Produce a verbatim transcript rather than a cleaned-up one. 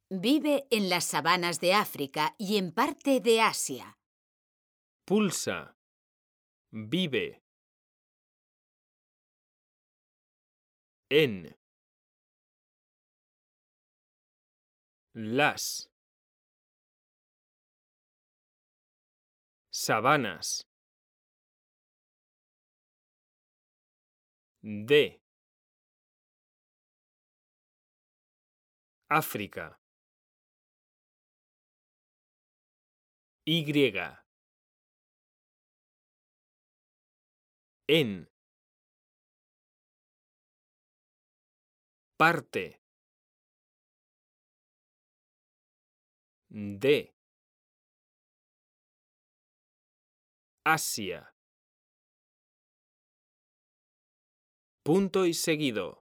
Vive en las sabanas de África y en parte de Asia. Pulsa. Vive. En. Las. Sabanas. De. África. Y. En. Parte. De. Asia. Punto y seguido.